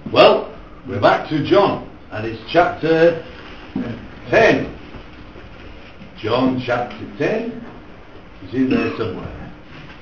Well, we're back to John, and it's chapter 10. John chapter 10 is in there somewhere.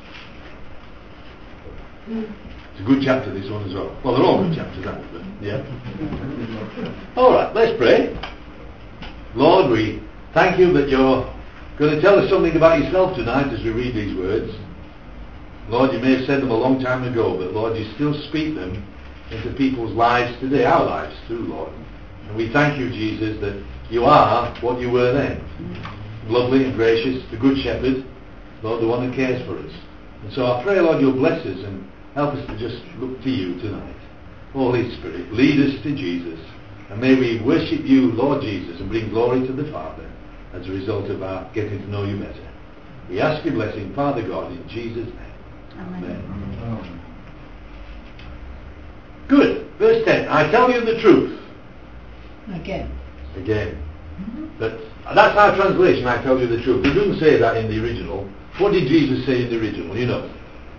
It's a good chapter, this one as well. Well, they're all good chapters, aren't they? Yeah. Alright, let's pray. Lord, we thank you that you're going to tell us something about yourself tonight as we read these words. Lord, you may have said them a long time ago, but Lord, you still speak them into people's lives today, our lives too, Lord. And we thank you, Jesus, that you are what you were then. Lovely and gracious, the good shepherd, Lord, the one who cares for us. And so I pray, Lord, you'll bless us and help us to just look to you tonight. Holy Spirit, lead us to Jesus. And may we worship you, Lord Jesus, and bring glory to the Father as a result of our getting to know you better. We ask your blessing, Father God, in Jesus' name. Amen. Good. Verse 10. I tell you the truth. Again. But that's our translation, I tell you the truth. It doesn't say that in the original. What did Jesus say in the original? You know.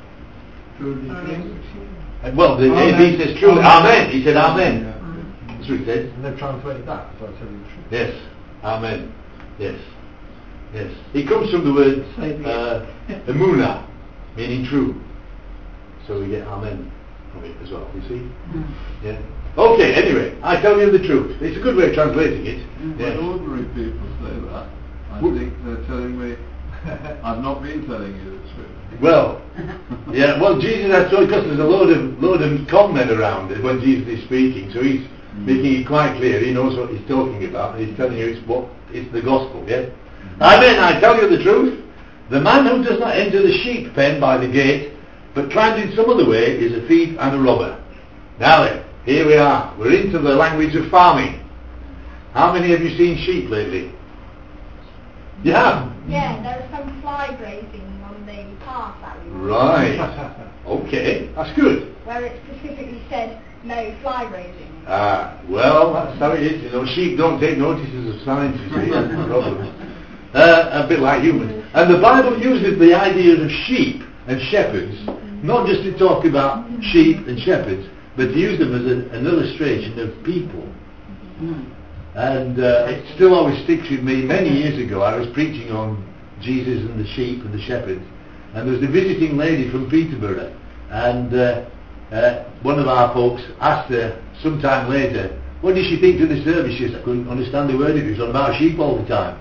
Well, he says truly. Amen. He said amen. Yeah. That's what he said. And they've translated that, so I tell you the truth. Yes. Amen. Yes. It comes from the word emunah, meaning true. So we get amen from it as well, you see? Yeah. Okay, anyway, I tell you the truth. It's a good way of translating it. When ordinary people say that, I think they're telling me, I've not been telling you the truth. Well, yeah, well, Jesus has told, because there's a load of con men around it when Jesus is speaking, so he's making it quite clear. He knows what he's talking about, and he's telling you it's the gospel, yeah? Amen, I tell you the truth. The man who does not enter the sheep pen by the gate, but climbs in some other way, is a thief and a robber. Now then, here we are. We're into the language of farming. How many have you seen sheep lately? You have? Yeah, there was some fly grazing on the path that we were. Right. Okay, that's good. Where it specifically said no fly grazing. Well, that's how it is. You know, sheep don't take notices of signs, you see. That's the problem. A bit like humans. And the Bible uses the idea of sheep and shepherds, not just to talk about sheep and shepherds, but to use them as an illustration of people. And it still always sticks with me. Many years ago I was preaching on Jesus and the sheep and the shepherds, and there was a visiting lady from Peterborough, and one of our folks asked her sometime later, what did she think of the service? She said, I couldn't understand a word of it. It was on about sheep all the time.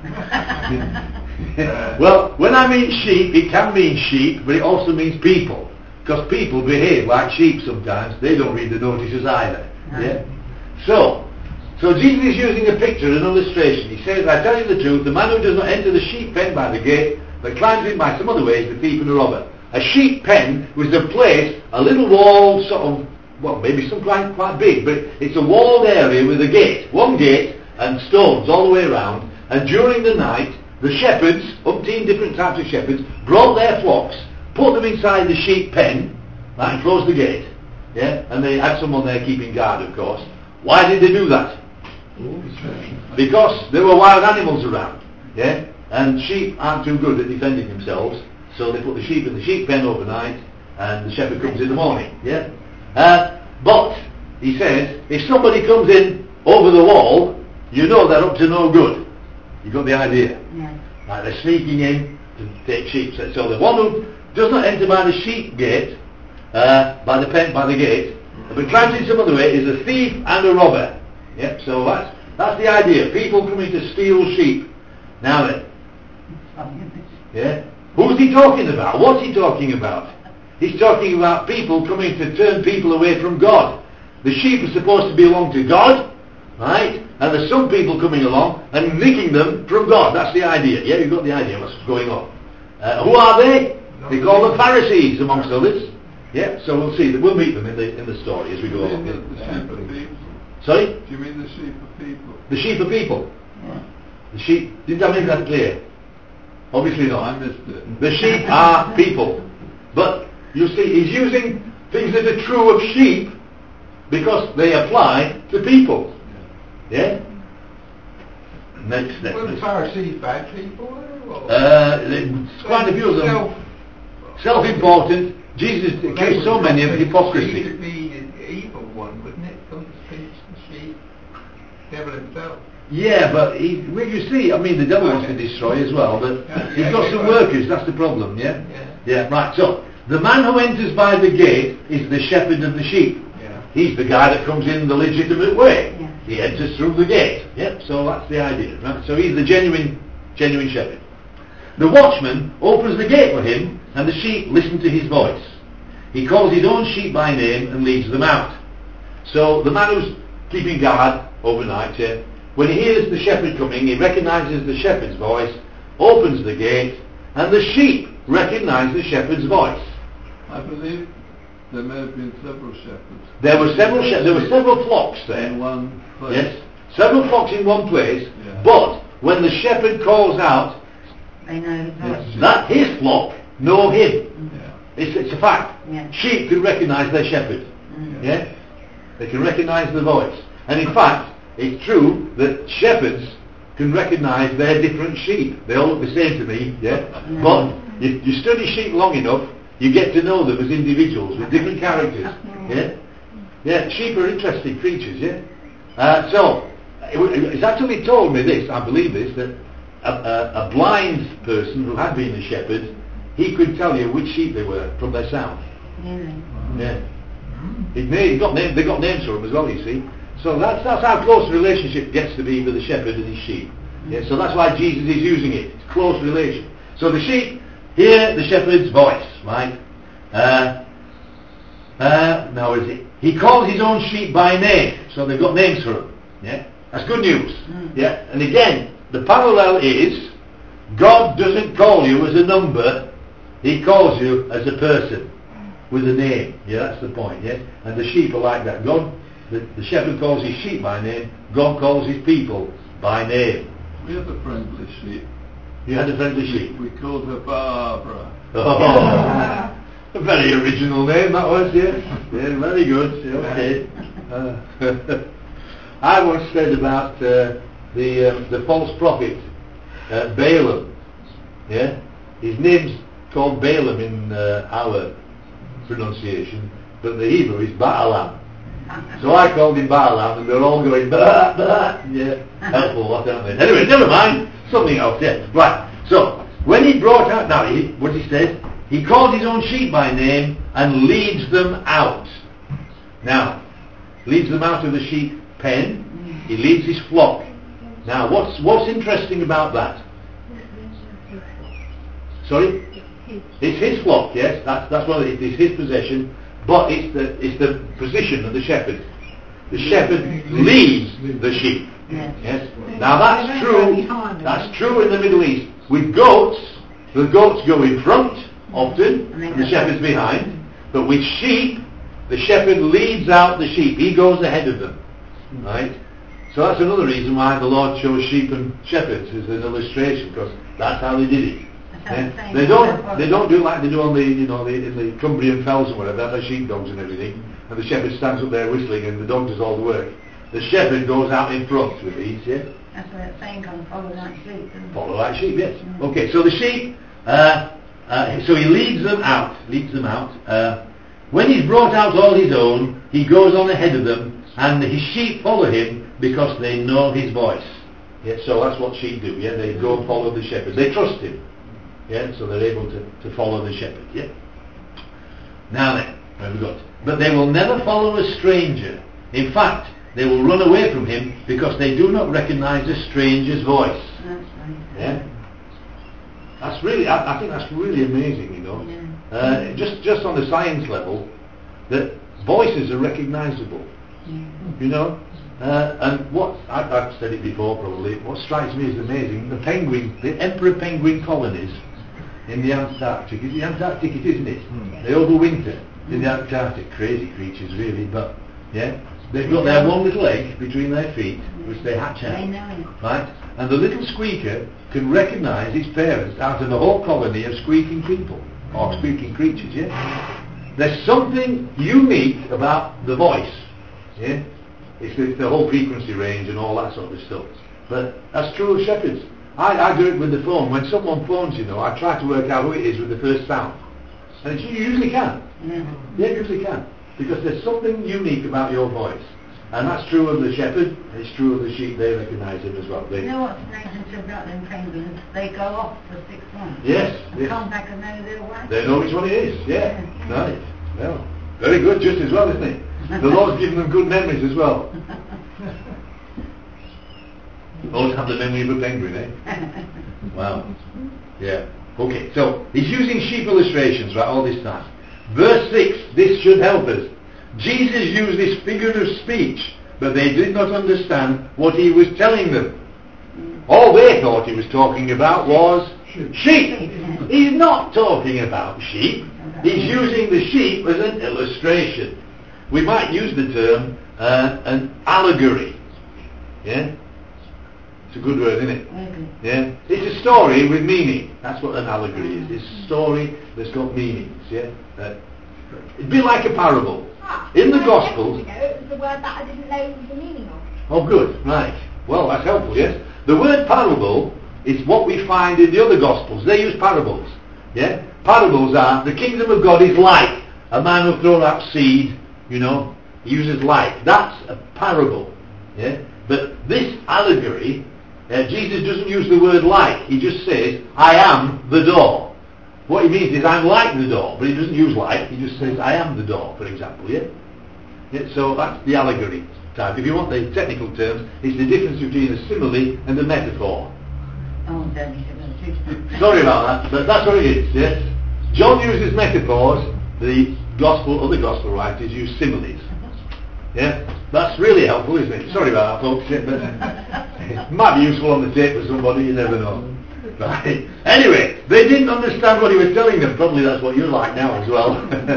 Well, when I mean sheep, it can mean sheep, but it also means people, because people behave like sheep sometimes. They don't read the notices either. Yeah. So Jesus is using a picture, an illustration. He says, I tell you the truth, the man who does not enter the sheep pen by the gate, but climbs in by some other way, is the thief and the robber. A sheep pen was a place, a little wall, sort of, well, maybe some quite big, but it's a walled area with a gate, one gate, and stones all the way around. And during the night, the shepherds, umpteen different types of shepherds, brought their flocks, put them inside the sheep pen, right, and closed the gate. Yeah, and they had someone there keeping guard, of course. Why did they do that? Because there were wild animals around, yeah, and sheep aren't too good at defending themselves, so they put the sheep in the sheep pen overnight, and the shepherd comes in the morning, yeah. But he says, if somebody comes in over the wall, you know they're up to no good. You got the idea? Yeah. Like they're sneaking in to take sheep. So the one who does not enter by the sheep gate, by the gate, but climbs in some other way, is a thief and a robber. Yep, so that's the idea. People coming to steal sheep. Now then. Yeah? Who's he talking about? What's he talking about? He's talking about people coming to turn people away from God. The sheep are supposed to belong to God, right? And there's some people coming along and nicking them from God. That's the idea. Yeah, you've got the idea what's going on. Who are they? They call the Pharisees, amongst others. Yeah, so we'll see. We'll meet them in the story as we go along. The sheep are people. Sorry? Do you mean the sheep are people? The sheep are people. The sheep. Didn't I make that clear? Obviously not. I missed it. The sheep are people. But you see, he's using things that are true of sheep because they apply to people. Yeah? Next. Were the Pharisees bad people? Quite a few of them. Self-important. Jesus accused so many of hypocrisy. The evil ones. them, wouldn't it? Come to pinch the sheep. Devil himself. Yeah, but well, you see, I mean, the devil wants to destroy as well, but he's got some workers, that's the problem, yeah? Yeah, right, so, the man who enters by the gate is the shepherd of the sheep. Yeah. He's the guy that comes in the legitimate way. Yeah. He enters through the gate, yep, so that's the idea, right? So he's the genuine shepherd. The watchman opens the gate for him, and the sheep listen to his voice. He calls his own sheep by name and leads them out. So, the man who's keeping guard overnight, yeah, when he hears the shepherd coming, he recognises the shepherd's voice, opens the gate, and the sheep recognise the shepherd's voice. I believe there may have been several shepherds. There were several flocks there. In one place. Yes, several flocks in one place, Yeah. but when the shepherd calls out, They know his voice. that his flock know him. Yeah. It's a fact. Yeah. Sheep can recognise their shepherd. Mm. Yeah? They can recognise the voice. And in fact, it's true that shepherds can recognise their different sheep. They all look the same to me, yeah? Yeah. But if you study sheep long enough, you get to know them as individuals with different characters. Yeah? Yeah, sheep are interesting creatures, yeah? So, it's actually told me this, I believe this, that a blind person who had been a shepherd, he could tell you which sheep they were from their sound. Really? Yeah. They got names for them as well, you see. So that's how close the relationship gets to be with the shepherd and his sheep. Yeah, so that's why Jesus is using it. It's close relation. So the sheep hear the shepherd's voice, right? Now is it? He calls his own sheep by name, so they've got names for them. Yeah, that's good news. Yeah, and again, the parallel is God doesn't call you as a number; He calls you as a person with a name. Yeah, that's the point. Yeah, and the sheep are like that. The shepherd calls his sheep by name. God calls his people by name. We had a friendly sheep. You had a friendly sheep. We called her Barbara. Oh, a very original name that was, yeah. Yeah, very good. Yeah, okay. I once said about the false prophet Balaam. Yeah, his name's called Balaam in our pronunciation, but the Hebrew is Balaam. So I called him Balaam, and they're all going bah, bah. Yeah, helpful, what aren't they? Anyway, never mind. Something else. Yeah, right. So when he brought out, now what he said, he called his own sheep by name and leads them out. Now, leads them out of the sheep pen. He leads his flock. Now, what's interesting about that? Sorry, it's his flock. Yes, that's what it is. His possession. But it's the position of the shepherd. The shepherd leads the sheep. Yes. Now that's true. That's true in the Middle East. With goats, the goats go in front often, and the shepherd's behind. But with sheep, the shepherd leads out the sheep. He goes ahead of them. Right. So that's another reason why the Lord chose sheep and shepherds as an illustration, because that's how they did it. Yeah. They don't do like they do on in the Cumbrian fells and whatever. They have sheepdogs and everything, and the shepherd stands up there whistling, and the dog does all the work. The shepherd goes out in front with these. Yeah. That's where it's saying comes, follow like sheep. Follow like sheep. Yes. Okay. So the sheep. So he leads them out. When he's brought out all his own, he goes on ahead of them, and his sheep follow him because they know his voice. Yeah. So that's what sheep do. Yeah. They go and follow the shepherd. They trust him. Yeah, so they're able to follow the shepherd. Yeah. Now then, where have we got? But they will never follow a stranger. In fact, they will run away from him because they do not recognize a stranger's voice. That's right. Yeah. That's really, I think that's really amazing. You know, Yeah. Just on the science level, that voices are recognizable. Yeah. You know. And what I've said it before probably. What strikes me as amazing: the emperor penguin colonies in the Antarctic. It's the Antarctic, isn't it? They overwinter in the Antarctic. Crazy creatures, really. But yeah, they've got their one little egg between their feet, which they hatch out. They know it. Right, and the little squeaker can recognise its parents out of a whole colony of squeaking people or squeaking creatures. Yeah, there's something unique about the voice. Yeah. It's the whole frequency range and all that sort of stuff. But that's true of shepherds. I do it with the phone. When someone phones, I try to work out who it is with the first sound. And you usually can. Yeah. Yeah, you usually can. because there's something unique about your voice. And that's true of the shepherd, it's true of the sheep, they recognise him as well. You know what Nathan said about them penguins? They go off for 6 months. Yes, And yes. come back and know their way. They know which one it is, yeah. Yeah. Right. Well, very good, just as well, isn't it? The Lord's given them good memories as well. Always have the memory of a penguin, eh? Wow. Yeah. Okay, so he's using sheep illustrations, right, all this time. Verse 6, this should help us. Jesus used this figure of speech, but they did not understand what he was telling them. All they thought he was talking about was sheep. He's not talking about sheep. He's using the sheep as an illustration. We might use the term an allegory. Yeah? It's a good word, isn't it? Yeah? It's a story with meaning. That's what an allegory is. It's a story that's got meanings. Yeah? It'd be like a parable. In the Gospels... It was the word that I didn't know the meaning of. Oh, good. Right. Well, that's helpful, yes? The word parable is what we find in the other Gospels. They use parables. Yeah? Parables are, the kingdom of God is like a man who throws out seed, you know. He uses like. That's a parable. Yeah? But this allegory, Jesus doesn't use the word like. He just says, I am the door. What he means is, I'm like the door, but he doesn't use like. He just says, I am the door, for example, yeah? Yeah, so that's the allegory type. If you want the technical terms, it's the difference between a simile and a metaphor. Oh, Daddy said Sorry about that, but that's what it is, yes? John uses metaphors, the other gospel writers use similes. Yeah? That's really helpful, isn't it? Sorry about that, folks, yeah, but it might be useful on the tape for somebody, you never know. Right. Anyway, they didn't understand what he was telling them. Probably that's what you're like now as well.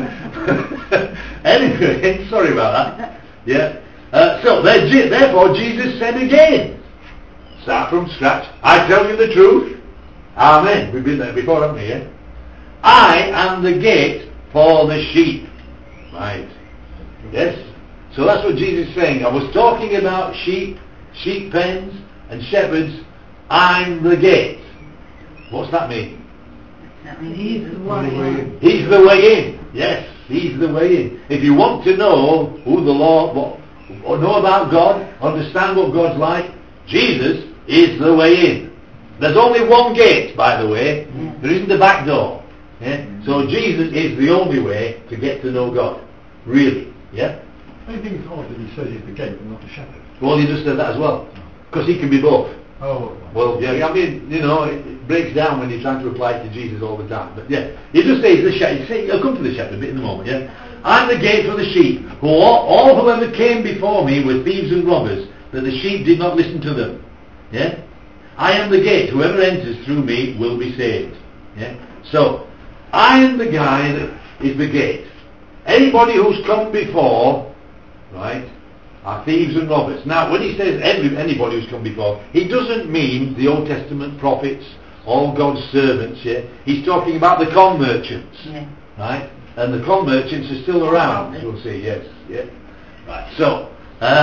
Anyway, sorry about that. Yeah. So therefore Jesus said again, start from scratch, I tell you the truth. Amen. We've been there before, haven't we? Yeah? I am the gate for the sheep. Right. Yes. So that's what Jesus is saying. I was talking about sheep pens and shepherds. I'm the gate. What's that mean? That means he's the way in. He's the way in. Yes, he's the way in. If you want to know who the Lord, or know about God, understand what God's like, Jesus is the way in. There's only one gate, by the way. Yeah. There isn't a back door. Yeah? So Jesus is the only way to get to know God. Really. Yeah? I think it's odd that he says he's the gate and not the shepherd. Well, he just said that as well. Because he can be both. Oh. Well, yeah, I mean, you know, it breaks down when you're trying to apply it to Jesus all the time. But yeah, he just says the shepherd. I'll come to the shepherd bit in a moment, yeah? I'm the gate for the sheep. All whoever came before me were thieves and robbers, but the sheep did not listen to them. Yeah? I am the gate. Whoever enters through me will be saved. Yeah? So, I am the guy that is the gate. Anybody who's come before, right, are thieves and robbers. Now, when he says anybody who's come before, he doesn't mean the Old Testament prophets, all God's servants, yeah? He's talking about the con merchants, Yeah. right? And the con merchants are still around, as we'll see, yes, yeah. Right, so,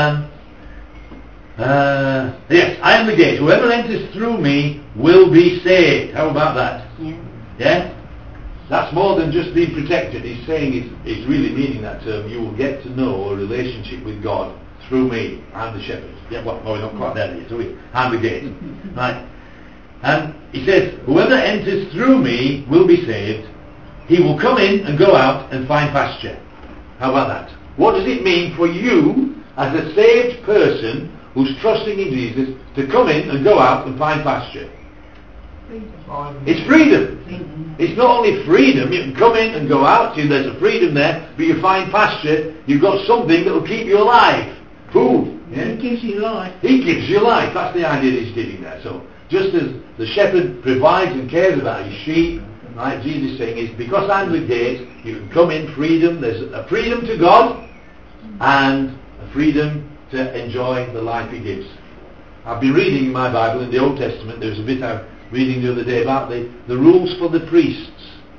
yes, I am the gate. Whoever enters through me will be saved. How about that? Yeah. Yeah? That's more than just being protected. He's saying, he's really meaning that term, you will get to know a relationship with God through me. I'm the shepherd. Yeah, well, we're not quite there yet, are we? I'm the gate. Right. And he says, whoever enters through me will be saved. He will come in and go out and find pasture. How about that? What does it mean for you, as a saved person who's trusting in Jesus, to come in and go out and find pasture? It's freedom. It's not only freedom, you can come in and go out, there's a freedom there, but you find pasture, you've got something that will keep you alive. Food. Yeah? He gives you life. He gives you life. That's the idea that he's giving there. So, just as the shepherd provides and cares about his sheep, right, Jesus is saying, is because I'm the gate, you can come in freedom. There's a freedom to God and a freedom to enjoy the life he gives. I've been reading in my Bible in the Old Testament, there's a bit I was reading the other day about the rules for the priests.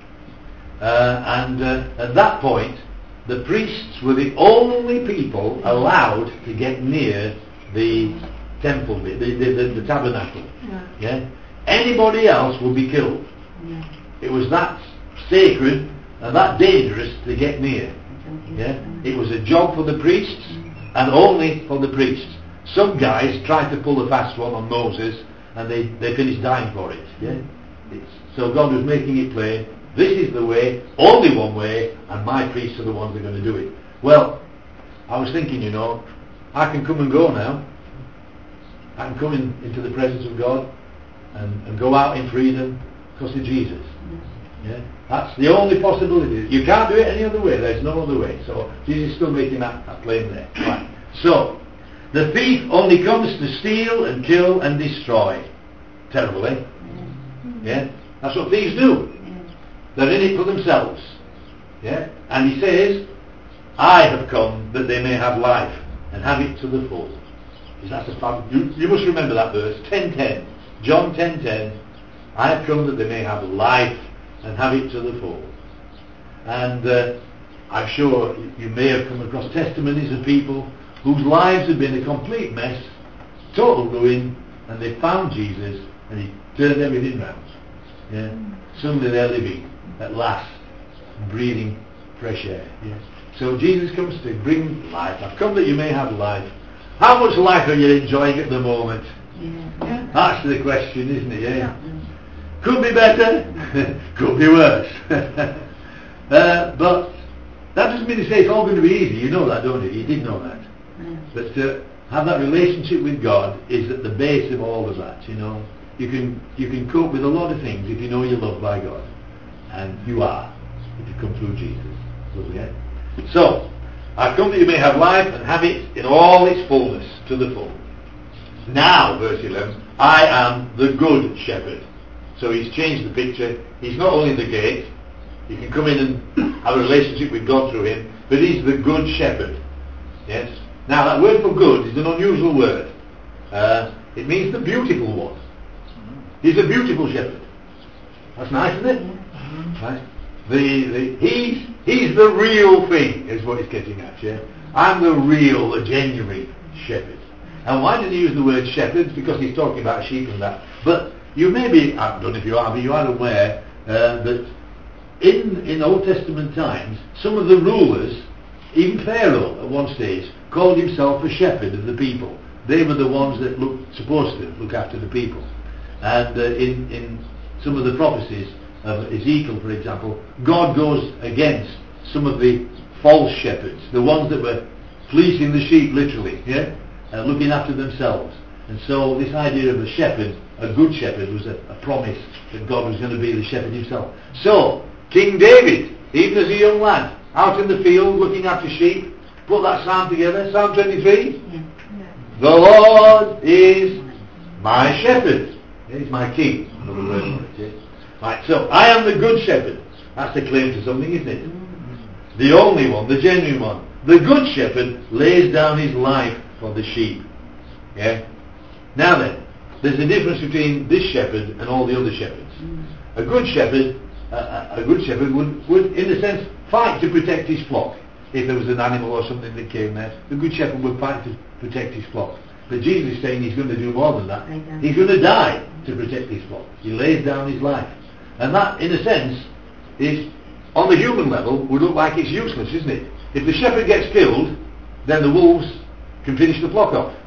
And at that point, the priests were the only people allowed to get near the temple, the tabernacle. Yeah? Anybody else would be killed. It was that sacred and that dangerous to get near. Yeah? It was a job for the priests, and only for the priests. Some guys tried to pull a fast one on Moses, and they finished dying for it. Yeah? So God was making it plain, this is the way, only one way, and my priests are the ones that are going to do it. Well, I was thinking, I can come and go now. I can come into the presence of God and go out in freedom because of Jesus. Yeah? That's the only possibility. You can't do it any other way. There's no other way. So Jesus is still making that plain there. Right. So, the thief only comes to steal and kill and destroy. Terrible, eh? Yeah? That's what thieves do. They're in it for themselves. Yeah? And he says, I have come that they may have life and have it to the full. That's you must remember that verse, 10:10. John 10:10. I have come that they may have life and have it to the full. And I'm sure you may have come across testimonies of people whose lives have been a complete mess, total ruin, and they found Jesus and he turned everything round. Yeah? Suddenly they're living at last, breathing fresh air. Yeah? So Jesus comes to bring life. I've come that you may have life. How much life are you enjoying at the moment? Yeah. That's the question, isn't it? Yeah? Could be better, could be worse. But that doesn't mean to say it's all going to be easy. You know that, don't you? You did know that. But to have that relationship with God is at the base of all of that. You can cope with a lot of things if you know you're loved by God, and you are if you come through Jesus. Okay? So, I've come that you may have life and have it in all its fullness, to the full. Now, verse 11, I am the good shepherd. So he's changed the picture. He's not only the gate, you can come in and have a relationship with God through him, but he's the good shepherd. Yes? Now that word for good is an unusual word. It means the beautiful one. He's a beautiful shepherd. That's nice, isn't it? Right? He's the real thing, is what he's getting at, yeah? I'm the real, the genuine shepherd. And why did he use the word shepherd? Because he's talking about sheep and that. But you may be, I don't know if you are, but you are aware that in Old Testament times, some of the rulers, even Pharaoh at one stage, called himself a shepherd of the people. They were the ones that supposed to look after the people. And in some of the prophecies of Ezekiel, for example, God goes against some of the false shepherds, the ones that were fleecing the sheep literally, yeah, looking after themselves. And so this idea of a shepherd, a good shepherd, was a promise that God was going to be the shepherd himself. So King David, even as a young lad, out in the field looking after sheep, put that psalm together, Psalm 23. The Lord is my shepherd. He's my king. Right, so I am the good shepherd. That's the claim to something, isn't it? The only one, the genuine one. The good shepherd lays down his life for the sheep. Yeah? Now then, there's a difference between this shepherd and all the other shepherds. A good shepherd would, in a sense, fight to protect his flock. If there was an animal or something that came there, the good shepherd would fight to protect his flock. But Jesus is saying he's going to do more than that. He's going to die to protect his flock. He lays down his life. And that, in a sense, is, on the human level, would look like it's useless, isn't it? If the shepherd gets killed, then the wolves can finish the flock off.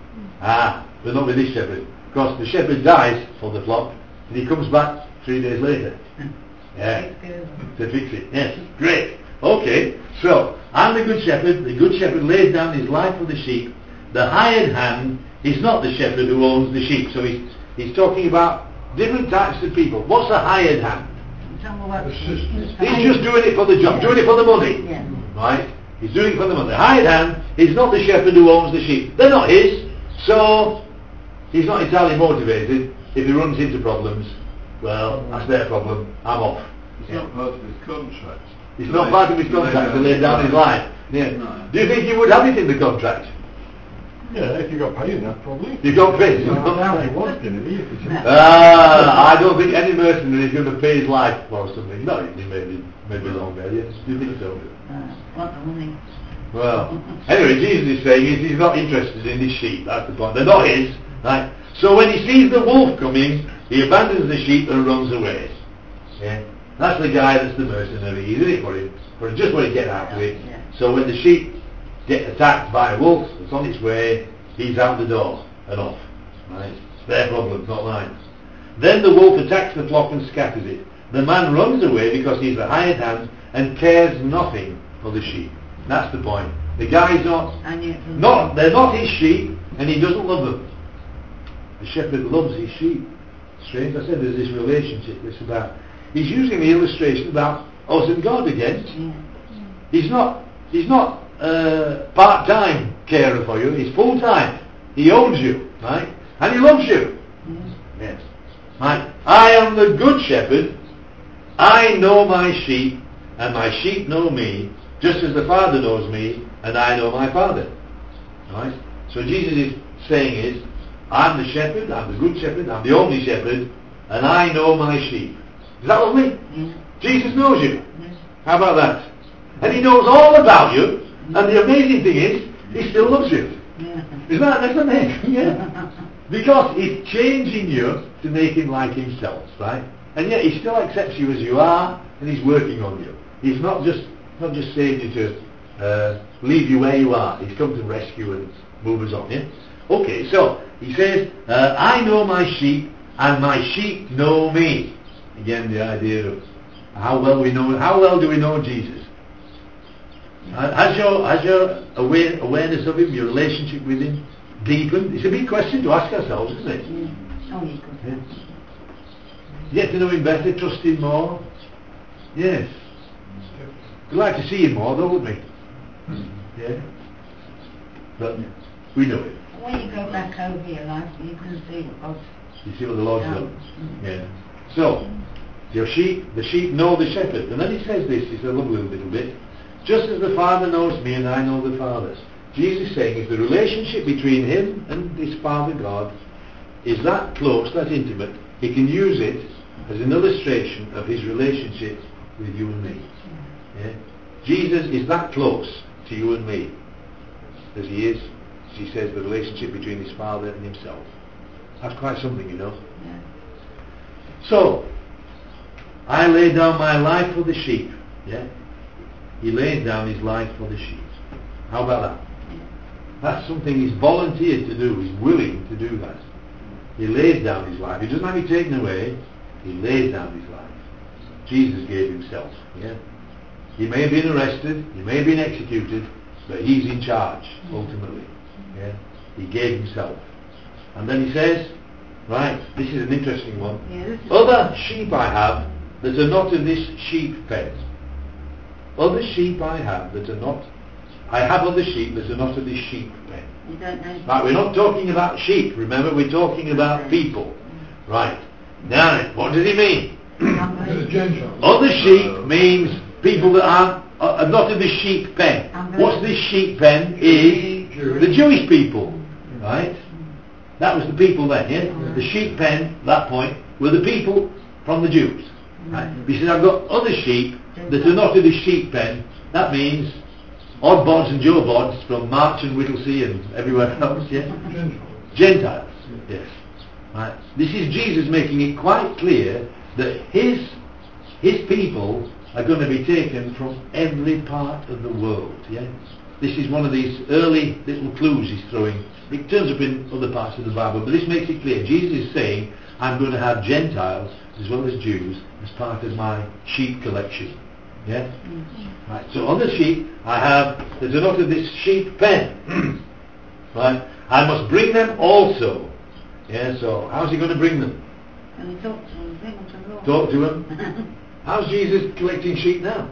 But not with this shepherd. Because the shepherd dies for the flock, and he comes back 3 days later. Yeah, to fix it. Yes, great. Okay, so, I'm the good shepherd. The good shepherd lays down his life for the sheep. The hired hand is not the shepherd who owns the sheep. So he's talking about different types of people. What's a hired hand? He's just doing it for the job, doing it for the money. Yeah. Right? He's doing it for the money. The hired hand is not the shepherd who owns the sheep. They're not his. So he's not entirely motivated. If he runs into problems, well, that's their problem. I'm off. It's not part of his contract. It's not part of his contract to lay down his life. Yeah. No. Do you think he would have it in the contract? Yeah, if you got paid enough, probably. You got paid. I doubt he was going to be. If it's I don't think any mercenary is going to pay his life for something. No, he may be long there. Yes, do you think so? What the money? Well, anyway, Jesus is saying he's not interested in his sheep. That's the point. They're not his. Right? So when he sees the wolf coming, he abandons the sheep and runs away. Yeah? That's the guy that's the mercenary. He's in it for just what he get out of it. Yeah. So when the sheep get attacked by a wolf that's on its way, he's out the door and off. Right? It's their problem, not mine. Then the wolf attacks the flock and scatters it. The man runs away because he's a hired hand and cares nothing for the sheep. That's the point. The guy's they're not his sheep, and he doesn't love them. The shepherd loves his sheep. Strange, I said there's this relationship. It's about, he's using the illustration about us and God again. He's not part-time carer for you. He's full-time. He owns you, right? And he loves you. Yes. Right. I am the good shepherd. I know my sheep, and my sheep know me, just as the Father knows me, and I know my Father. Right? So Jesus is saying is, I'm the shepherd, I'm the good shepherd, I'm the only shepherd, and I know my sheep. Is that lovely? Jesus knows you. How about that? And he knows all about you, and the amazing thing is, he still loves you. Isn't that amazing? Yeah. Because he's changing you to make him like himself, right? And yet he still accepts you as you are, and he's working on you. He's not just saved you to leave you where you are. He's come to rescue and move us on. Yeah. Okay. So he says, I know my sheep, and my sheep know me. Again, the idea of how well do we know Jesus? Has your awareness of him, your relationship with him, deepened? It's a big question to ask ourselves, isn't it? Yeah. Get to know him better, trust him more. Yes. We'd like to see him more, though, wouldn't we? Yeah. But we know it. When you go back over your life, you can see what God's You see what the Lord's done. Yeah. So, the sheep know the shepherd. And then he says this, he said, look a little bit. Just as the Father knows me and I know the Father. Jesus is saying if the relationship between him and his Father God is that close, that intimate, he can use it as an illustration of his relationship with you and me. Yeah? Jesus is that close to you and me as he is, as he says, the relationship between his Father and himself. That's quite something, you know. Yeah. So, I lay down my life for the sheep. Yeah? He lays down his life for the sheep. How about that? That's something he's volunteered to do. He's willing to do that. He lays down his life. He doesn't have it taken away. He lays down his life. Jesus gave himself. Yeah? He may have been arrested. He may have been executed. But he's in charge, ultimately. Yeah? He gave himself. And then he says, right, this is an interesting one. Other sheep I have that are not in this sheep pen. Other sheep I have that are not. I have other sheep that are not of this sheep pen. You don't know. Right, we're not talking about sheep, remember, we're talking about people. Right. Now, what does he mean? Other sheep means people that are not in the sheep pen. What's this sheep pen? Is the Jewish people. Right? That was the people then, yeah? The sheep pen, at that point, were the people from the Jews. Right? He says, I've got other sheep that are not in the sheep pen. That means odd bods and Joe bods from March and Whittlesea and everywhere else, yeah? Gentiles, yes. Right. This is Jesus making it quite clear that his people are going to be taken from every part of the world, yeah? This is one of these early little clues he's throwing. It turns up in other parts of the Bible, but this makes it clear. Jesus is saying, I'm going to have Gentiles as well as Jews as part of my sheep collection. Yeah? Right. So on the sheep I have that are not of this sheep pen. Right? I must bring them also. Yeah, so how's he going to bring them? And he talks to them, bring them to the Lord. Talk to them. How's Jesus collecting sheep now?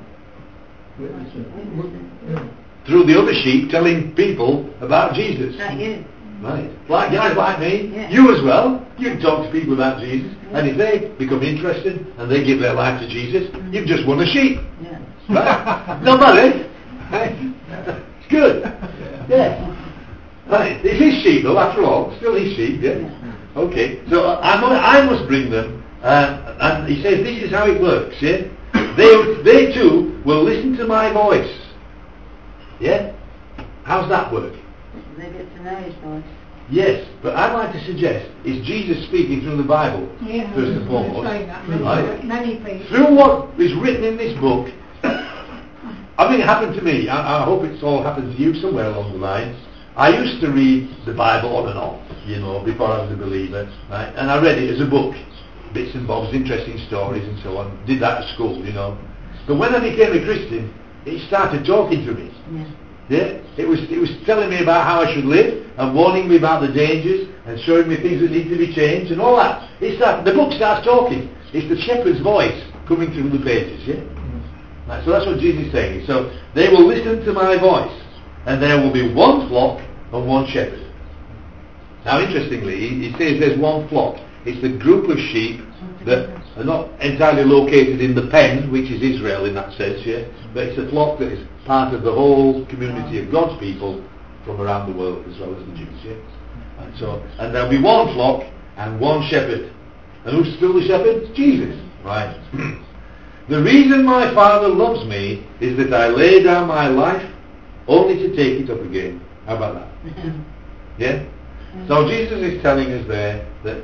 Through the other sheep telling people about Jesus. That you. Right. Like guys like me, Yeah. you as well, you can talk to people about Jesus, and if they become interested and they give their life to Jesus, you've just won a sheep. Yeah. Right? Not bad, eh? It's good. Yeah. Right. It's his sheep though, after all. Still his sheep, yeah? Okay. So I must bring them, and he says this is how it works, yeah? They too will listen to my voice. Yeah? How's that work? They get to know his voice. Yes, but I'd like to suggest it's Jesus speaking through the Bible, Yeah, first and foremost. saying that Right? many people. Through what is written in this book, I mean, it happened to me. I hope it's all happened to you somewhere along the line. I used to read the Bible on and off, you know, before I was a believer, right? And I read it as a book, bits and bobs, interesting stories and so on. Did that at school, you know. But when I became a Christian, it started talking to me. Yeah, it was telling me about how I should live and warning me about the dangers and showing me things that need to be changed and all that. The book starts talking. It's the shepherd's voice coming through the pages. Yeah, right, so that's what Jesus is saying. So they will listen to my voice, and there will be one flock and one shepherd. Now, interestingly, he says there's one flock. It's the group of sheep that are not entirely located in the pen, which is Israel in that sense, yeah, but it's a flock that is part of the whole community of God's people from around the world as well as the Jews, yeah. And there'll be one flock and one shepherd. And who's still the shepherd? Jesus, right? The reason my Father loves me is that I lay down my life only to take it up again. How about that? Yeah? So Jesus is telling us there that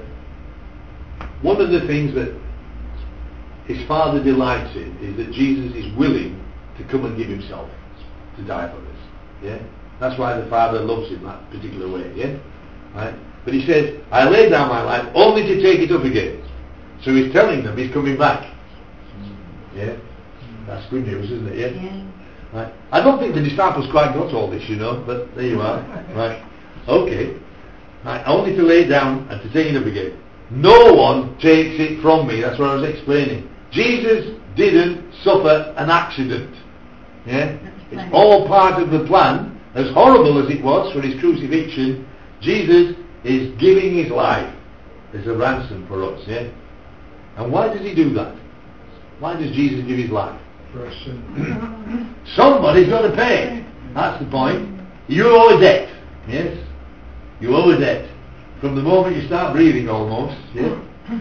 one of the things that his Father delights in is that Jesus is willing to come and give himself to die for us. Yeah? That's why the Father loves him that particular way. Yeah? Right? But he says, I lay down my life only to take it up again. So he's telling them he's coming back. Yeah? That's good news, isn't it? Yeah? Right? I don't think the disciples quite got all this, you know, but there you are. Right? Okay. Right? Only to lay it down and to take it up again. No one takes it from me. That's what I was explaining. Jesus didn't suffer an accident. Yeah? It's all part of the plan. As horrible as it was for his crucifixion, Jesus is giving his life as a ransom for us. Yeah? And why does he do that? Why does Jesus give his life? For a sin. Somebody's got to pay. That's the point. You owe a debt. Yes? You owe a debt. From the moment you start breathing almost. Yeah?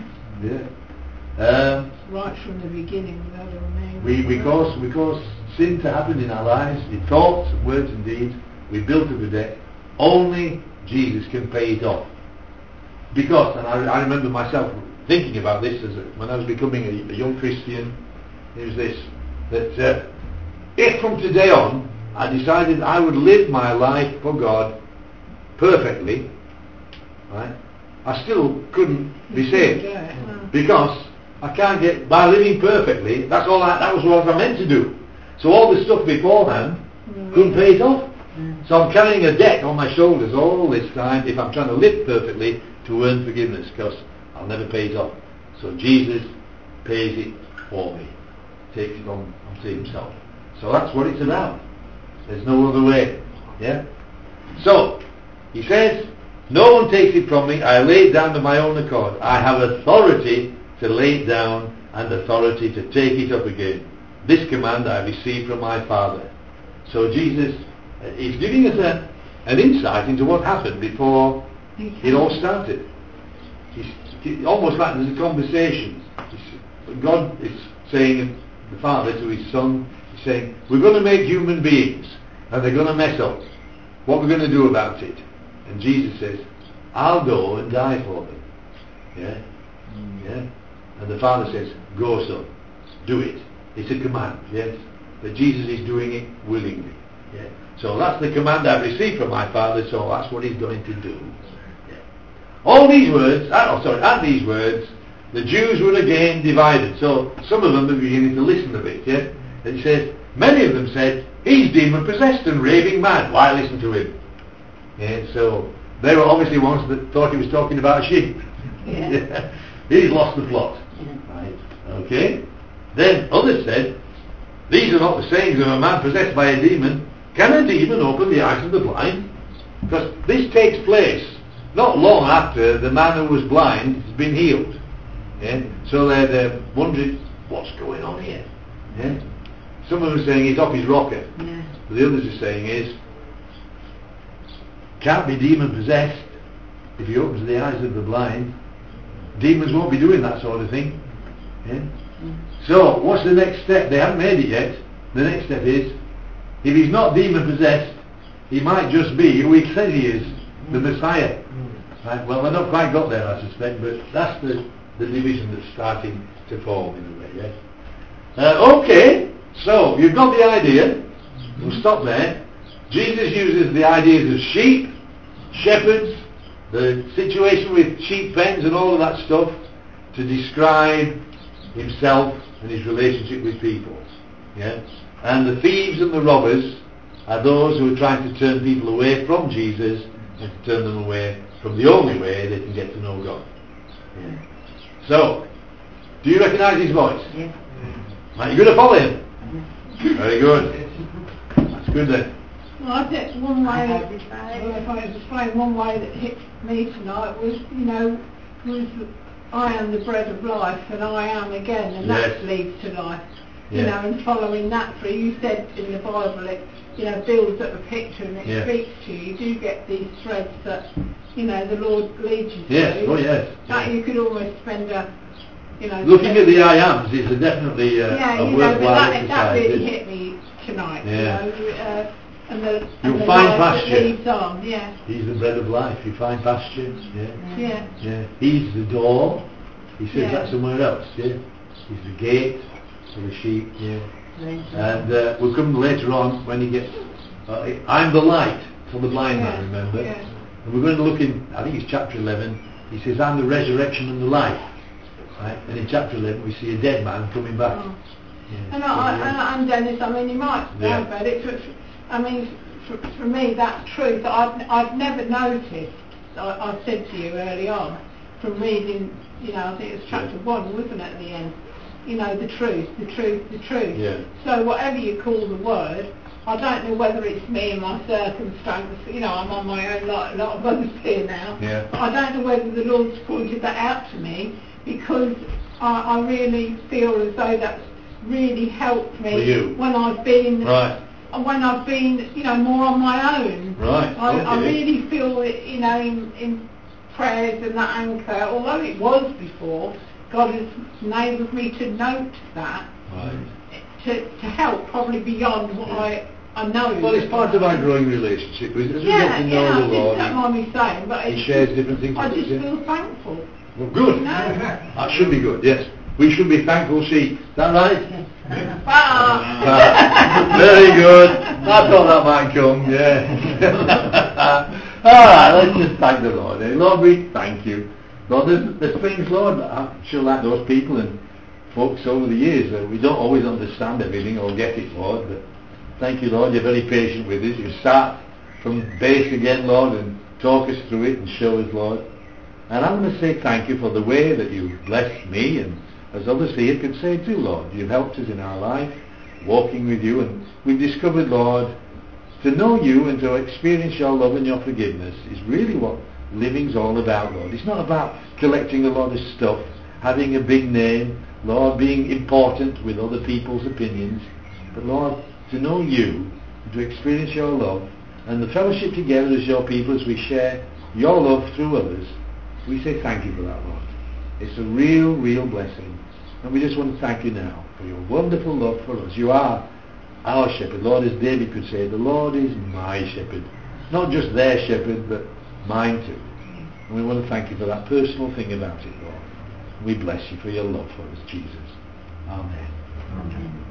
Yeah. Right from the beginning, without a name. We cause sin to happen in our lives, in thoughts, words and deeds. We built up a debt. Only Jesus can pay it off. Because, and I remember myself thinking about this when I was becoming a young Christian, it was this, that if from today on I decided I would live my life for God perfectly, right, I still couldn't be saved. Because I can't get, by living perfectly, that was what I meant to do. So all the stuff beforehand couldn't pay it off. So I'm carrying a debt on my shoulders all this time if I'm trying to live perfectly to earn forgiveness, because I'll never pay it off. So Jesus pays it for me, takes it on to himself. So that's what it's about. There's no other way. Yeah. So he says, no one takes it from me. I lay it down of my own accord. I have authority to lay it down and authority to take it up again. This command I received from my Father. So Jesus is giving us an insight into what happened before it all started. It's almost like there's a conversation. God is saying, the Father to his Son, he's saying, we're going to make human beings and they're going to mess up. What we're going to do about it? And Jesus says, I'll go and die for them. Yeah? Yeah? And the Father says, go, Son, do it. It's a command, yes? But Jesus is doing it willingly. Yeah? So that's the command I've received from my Father, so that's what he's going to do. Yeah. All these words, at these words, the Jews were again divided. So some of them are beginning to listen a bit, yeah? And he says, many of them said, he's demon-possessed and raving mad. Why listen to him? Yeah, so they were obviously ones that thought he was talking about sheep. Yeah. He's lost the plot. Right. Okay. Then others said, these are not the sayings of a man possessed by a demon. Can a demon open the eyes of the blind? Because this takes place not long after the man who was blind has been healed. Yeah? So they're wondering, what's going on here? Yeah? Some of them are saying he's off his rocker. Yeah. But the others are saying is, can't be demon possessed if he opens the eyes of the blind. Demons won't be doing that sort of thing. Yeah? So what's the next step? They haven't made it yet. The next step is, if he's not demon possessed, he might just be who he says he is. the Messiah. Right? Well, they've not quite got there, I suspect, but that's the division that's starting to form in a way, yes? Okay, so you've got the idea. We'll stop there. Jesus uses the ideas of sheep, shepherds, the situation with sheep pens and all of that stuff to describe himself and his relationship with people. Yeah? And the thieves and the robbers are those who are trying to turn people away from Jesus and to turn them away from the only way they can get to know God. Yeah. So, do you recognise his voice? Yes. Are you going to follow him? Very good. That's good then. Well, I think one way, I hope it's right. if I explain one way that hit me tonight was, was I am the bread of life and I am again, and Yes. that leads to life. Yes. And following that through, you said in the Bible it, builds up a picture and it Yeah. speaks to you. You do get these threads that, the Lord leads you Yes, through. oh yes. That Yeah. you could almost spend Looking at the I ams is definitely a but worthwhile that exercise. really hit me tonight. Yeah. And the find life that pasture. leads on. Yeah. He's the bread of life. You find pasture. Yeah. Yeah. Yeah. He's the door. He says Yeah. that somewhere else. Yeah. He's the gate for the sheep. Yeah. And we'll come later on when he gets. I'm the light for the blind man. Remember. Yeah. And we're going to look in. I think it's chapter 11. He says, "I'm the resurrection and the life." Right. And in chapter 11 we see a dead man coming back. Oh. Yeah. And Dennis, you might Yeah. know about it. For me, that truth I've never noticed. I said to you early on from reading. I think it was chapter 1, wasn't it? At the end. The truth. Yeah. So whatever you call the word, I don't know whether it's me and my circumstance. I'm on my own like a lot of others here now. Yeah. But I don't know whether the Lord's pointed that out to me, because I really feel as though that's really helped me For you. when I've been Right. more on my own. Right. I Okay. really feel it, in prayers and that anchor, although it was before, God has enabled me to note that, Right. to help probably beyond what I know. Well, it's part of our growing relationship. As we get to know I the Lord, don't mind me saying, but He shares different things I with just us, yeah. feel thankful. Well, good. No. That should be good, yes. We should be thankful sheep. Is that right? Very good. I thought that might come, yeah. Alright, let's just thank the Lord. Lord, we thank you. Lord, there's things, Lord, I'm sure like those people and folks over the years, we don't always understand everything or get it, Lord, but thank you, Lord, you're very patient with us. You start from base again, Lord, and talk us through it and show us, Lord. And I'm going to say thank you for the way that you've blessed me, and as others here could say too, Lord. You've helped us in our life, walking with you, and we've discovered, Lord, to know you and to experience your love and your forgiveness is really what living's all about, Lord. It's not about collecting a lot of stuff, having a big name, Lord, being important with other people's opinions, but Lord, to know you, and to experience your love, and the fellowship together as your people as we share your love through others. We say thank you for that, Lord. It's a real, real blessing. And we just want to thank you now for your wonderful love for us. You are our shepherd. Lord, as David could say, the Lord is my shepherd. Not just their shepherd, but mine too. And we want to thank you for that personal thing about it, Lord. We bless you for your love for us, Jesus. Amen. Amen.